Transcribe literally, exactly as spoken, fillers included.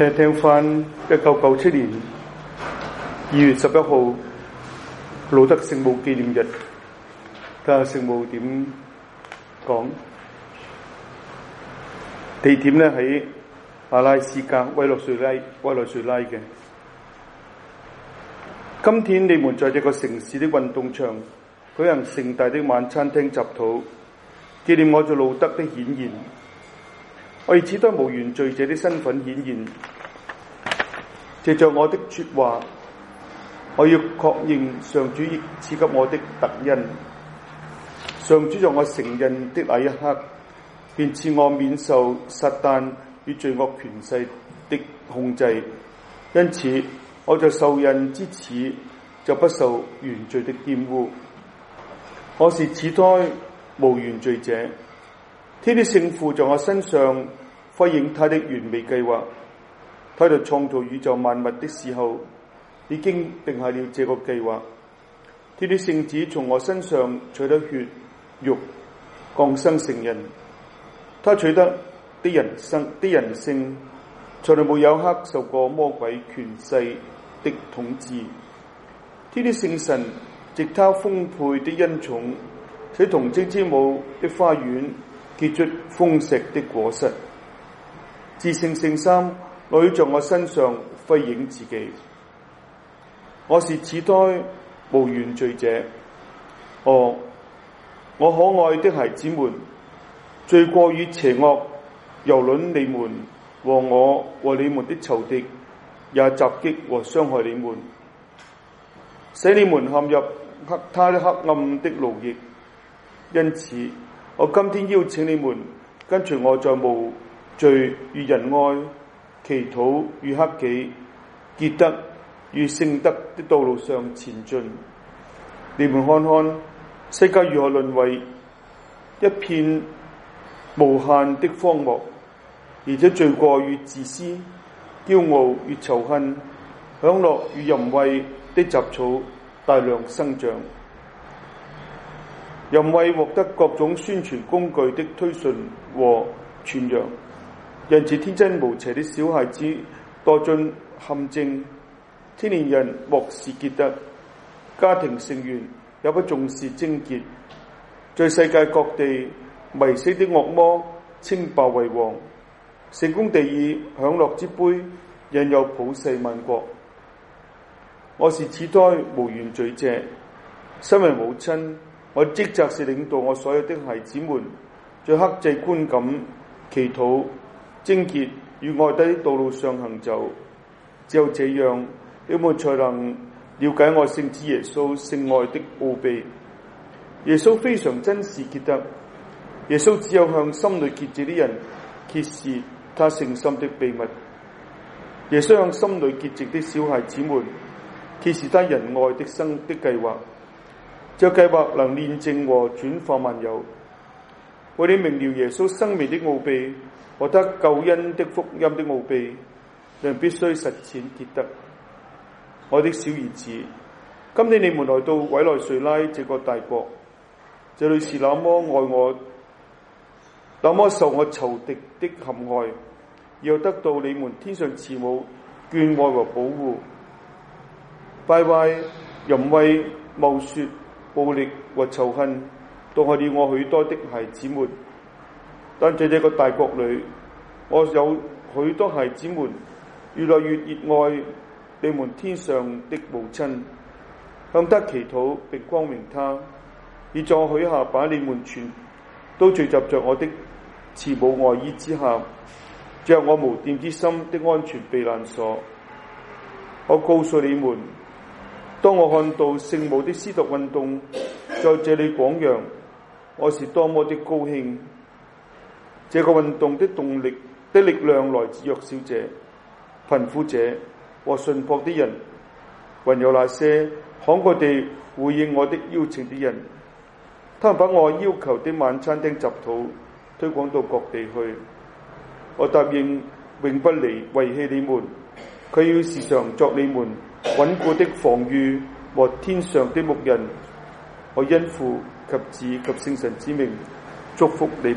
聽聽翻一九九七年二月十一號路德聖母紀念日，睇下聖母點講。地點咧喺阿拉斯加委內瑞拉委內瑞拉嘅。今天你們在這個城市的運動場舉行盛大的晚餐廳集禱，紀念我在路德的顯現。我以此代無原罪者的身份顯現，藉着我的說話，我要確認上主賜給我的特恩。上主在我承認的那一刻，便賜我免受撒旦與罪惡權勢的控制，因此我在受孕之始就不受原罪的玷污。我是始胎無原罪者，天的聖父在我身上輝映他的完美計劃。他在創造宇宙萬物的時候已經定下了這個計劃。天的聖子從我身上取得血肉，降生成人。他取得的人生的人性，從來沒有克受過魔鬼權勢的統治。天的聖神藉他豐沛的恩寵，使童貞之母的花園結出豐碩的果實。至聖聖三落於在我身上輝映自己。我是始胎無原罪者。哦，我可愛的孩子們，罪過與邪惡蹂躪你們和我和你們的仇敵，也襲擊和傷害你們，使你們陷入黑他的黑暗的奴役。因此，我今天邀請你們跟隨我在無罪與仁愛、祈禱與克己、潔德與聖德的道路上前進。你們看看世界如何淪為一片無限的荒漠，而且罪過與自私、驕傲與仇恨、享樂與淫穢的雜草大量生長。淫穢獲得各種宣傳工具的推崇和傳揚，因此天真無邪的小孩子墮進陷阱，青年人漠視潔德，家庭成員也不重視貞潔，在世界各地迷死的惡魔稱霸為王，成功地以享樂之杯引誘普世萬國。我是始胎無原罪者，身為母親，我的職責是領導我所有的孩子們在克制觀感、祈禱、貞潔與愛德的道路上行走。只有這樣，你們才能了解我聖子耶穌聖愛的奧秘。耶穌非常珍視潔德，耶穌只有向心裏潔淨的人揭示他聖心的秘密。耶穌向心裏潔淨的小孩子們揭示他仁愛的生的計劃。這計劃能煉淨和轉化萬有。為你明了耶穌生命的奧秘和他救恩的福音的奧秘，人必須實踐潔德。我的小兒子，今天你們來到委內瑞拉這個大國，這裏是那麼愛我、那麼受我仇敵的陷害，又得到你們天上慈母眷愛和保護。敗壞、淫穢、謬說、暴力和仇恨毒害了我許多的孩子們，但在這個大國裏，我有許多孩子們越來越熱愛你們天上的母親，向他祈禱並光榮他，以在我許下把你們全都聚集在我的慈母外衣之下，進入我無玷之心的安全避難所。我告訴你們，當我看到聖母的司鐸運動在這裏廣揚，我是多麼的高興。這個運動的動力的力量來自弱小者、貧苦者和淳樸的人，還有那些慷慨地回應我的邀請的人。他們把我要求的晚餐廳集禱推廣到各地去。我答應永不離遺棄你們，佢要時常作你們穩固的防禦和天上的牧人。我因父及子及聖神之名祝福你們。